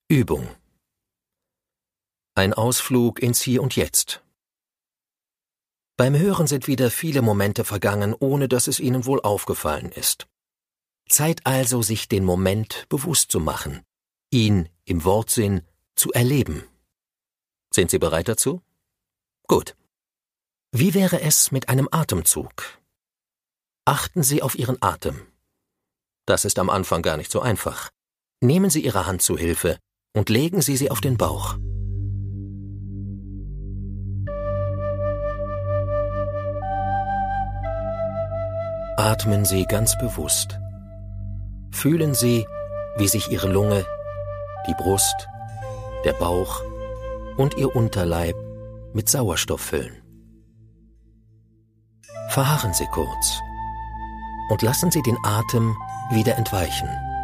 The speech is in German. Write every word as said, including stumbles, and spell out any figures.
Übung. Ein Ausflug ins Hier und Jetzt. Beim Hören sind wieder viele Momente vergangen, ohne dass es Ihnen wohl aufgefallen ist. Zeit also, sich den Moment bewusst zu machen, ihn im Wortsinn zu erleben. Sind Sie bereit dazu? Gut. Wie wäre es mit einem Atemzug? Achten Sie auf Ihren Atem. Das ist am Anfang gar nicht so einfach. Nehmen Sie Ihre Hand zu Hilfe und legen Sie sie auf den Bauch. Atmen Sie ganz bewusst. Fühlen Sie, wie sich Ihre Lunge, die Brust, der Bauch und Ihr Unterleib mit Sauerstoff füllen. Verharren Sie kurz und lassen Sie den Atem wieder entweichen.